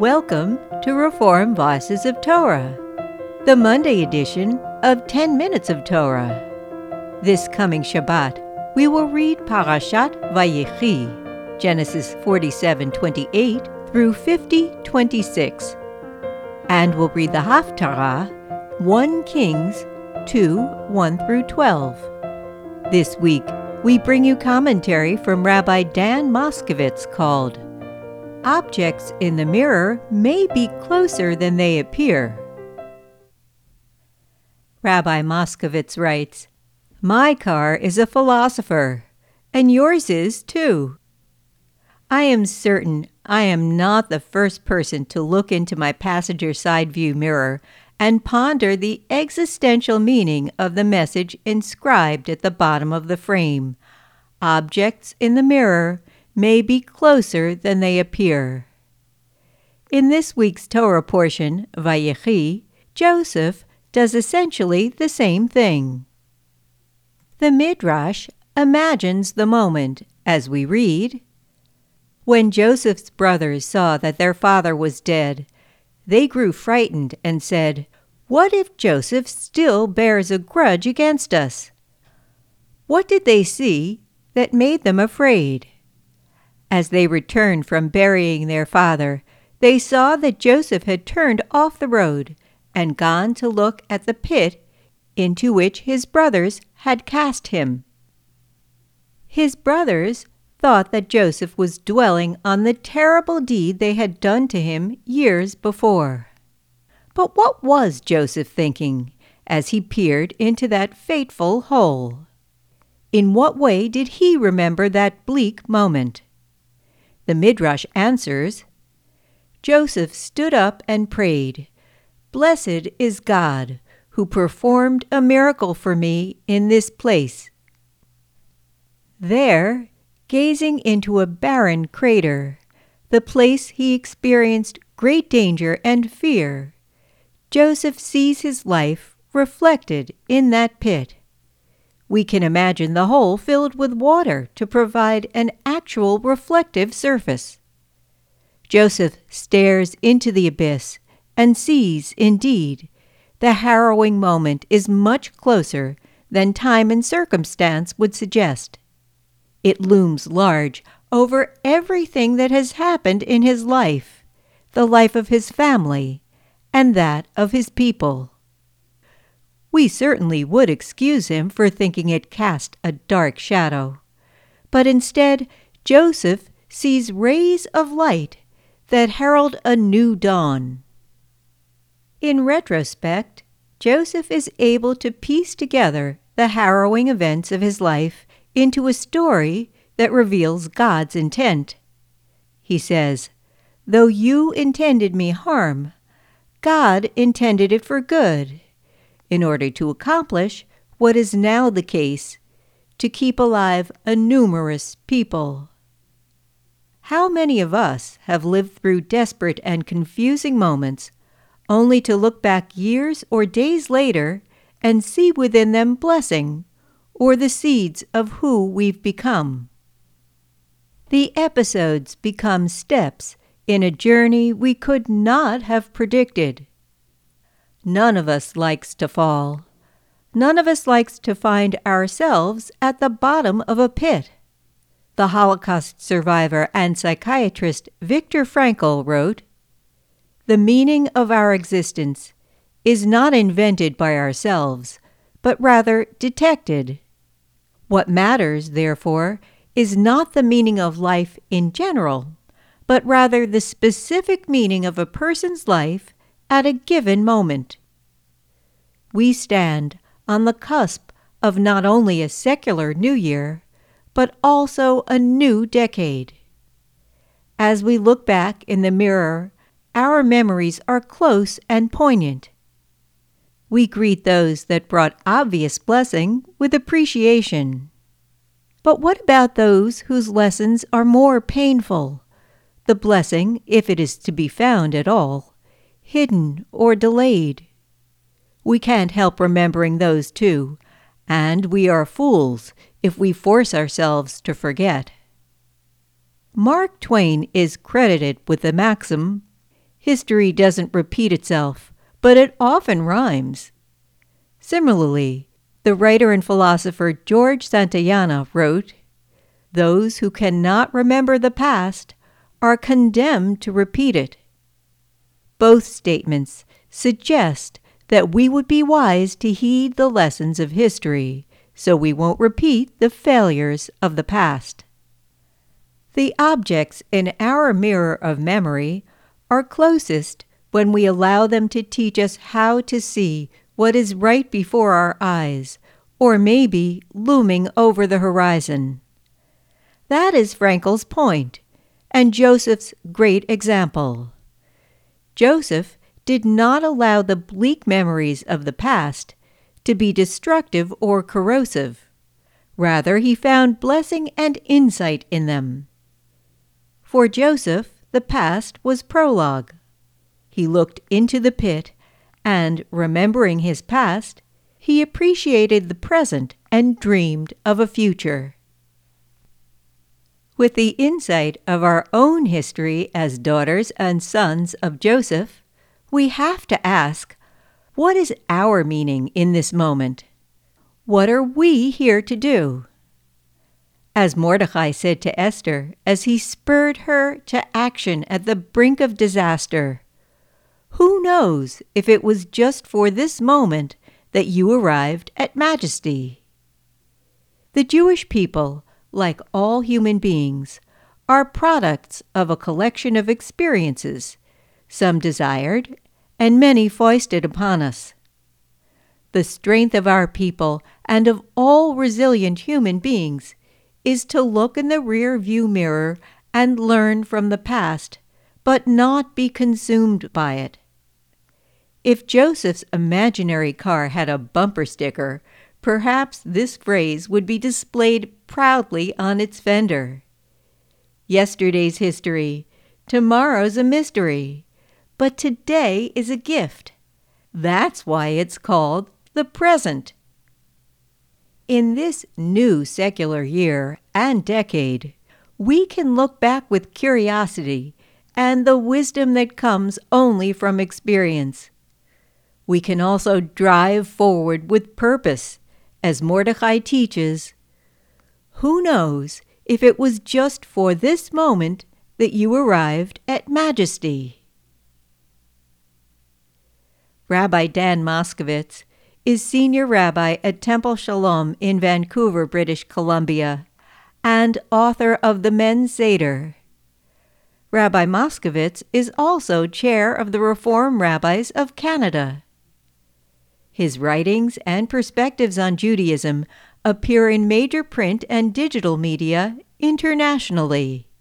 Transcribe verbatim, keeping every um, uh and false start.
Welcome to Reform Voices of Torah, the Monday edition of ten minutes of Torah. This coming Shabbat, we will read Parashat Vayechi, Genesis forty-seven twenty-eight through fifty twenty-six, and we'll read the Haftarah, First Kings two one through twelve. This week, we bring you commentary from Rabbi Dan Moskowitz called Objects in the Mirror May Be Closer Than They Appear. Rabbi Moskowitz writes, "My car is a philosopher, and yours is too. I am certain I am not the first person to look into my passenger side view mirror and ponder the existential meaning of the message inscribed at the bottom of the frame. Objects in the mirror may be closer than they appear." In this week's Torah portion, Vayechi, Joseph does essentially the same thing. The Midrash imagines the moment as we read, "When Joseph's brothers saw that their father was dead, they grew frightened and said, 'What if Joseph still bears a grudge against us?' What did they see that made them afraid? As they returned from burying their father, they saw that Joseph had turned off the road and gone to look at the pit into which his brothers had cast him. His brothers thought that Joseph was dwelling on the terrible deed they had done to him years before. But what was Joseph thinking as he peered into that fateful hole? In what way did he remember that bleak moment? The Midrash answers, "Joseph stood up and prayed, 'Blessed is God, who performed a miracle for me in this place.' There, gazing into a barren crater, the place he experienced great danger and fear, Joseph sees his life reflected in that pit. We can imagine the hole filled with water to provide an actual reflective surface. Joseph stares into the abyss and sees, indeed, the harrowing moment is much closer than time and circumstance would suggest. It looms large over everything that has happened in his life, the life of his family, and that of his people. We certainly would excuse him for thinking it cast a dark shadow, but instead Joseph sees rays of light that herald a new dawn. In retrospect, Joseph is able to piece together the harrowing events of his life into a story that reveals God's intent. He says, 'Though you intended me harm, God intended it for good, in order to accomplish what is now the case, to keep alive a numerous people.' How many of us have lived through desperate and confusing moments, only to look back years or days later and see within them blessing, or the seeds of who we've become? The episodes become steps in a journey we could not have predicted. None of us likes to fall. None of us likes to find ourselves at the bottom of a pit. The Holocaust survivor and psychiatrist Viktor Frankl wrote, "The meaning of our existence is not invented by ourselves, but rather detected. What matters, therefore, is not the meaning of life in general, but rather the specific meaning of a person's life at a given moment." We stand on the cusp of not only a secular new year, but also a new decade. As we look back in the mirror, our memories are close and poignant. We greet those that brought obvious blessing with appreciation. But what about those whose lessons are more painful? The blessing, if it is to be found at all, hidden or delayed. We can't help remembering those too, and we are fools if we force ourselves to forget. Mark Twain is credited with the maxim, History doesn't repeat itself, but it often rhymes. Similarly, the writer and philosopher George Santayana wrote, "Those who cannot remember the past are condemned to repeat it." Both statements suggest that we would be wise to heed the lessons of history, so we won't repeat the failures of the past. The objects in our mirror of memory are closest when we allow them to teach us how to see what is right before our eyes, or maybe looming over the horizon. That is Frankel's point, and Joseph's great example. Joseph did not allow the bleak memories of the past to be destructive or corrosive. Rather, he found blessing and insight in them. For Joseph, the past was prologue. He looked into the pit, and, remembering his past, he appreciated the present and dreamed of a future. With the insight of our own history as daughters and sons of Joseph, we have to ask, what is our meaning in this moment? What are we here to do? As Mordecai said to Esther as he spurred her to action at the brink of disaster, "Who knows if it was just for this moment that you arrived at majesty?" The Jewish people, like all human beings, are products of a collection of experiences, some desired and many foisted upon us. The strength of our people and of all resilient human beings is to look in the rear-view mirror and learn from the past, but not be consumed by it. If Joseph's imaginary car had a bumper sticker, perhaps this phrase would be displayed proudly on its fender. Yesterday's history, tomorrow's a mystery, but today is a gift. That's why it's called the present. In this new secular year and decade, we can look back with curiosity and the wisdom that comes only from experience. We can also drive forward with purpose, as Mordecai teaches, "Who knows if it was just for this moment that you arrived at majesty?" Rabbi Dan Moskowitz is senior rabbi at Temple Shalom in Vancouver, British Columbia, and author of the Men's Seder. Rabbi Moskowitz is also chair of the Reform Rabbis of Canada. His writings and perspectives on Judaism appear in major print and digital media internationally.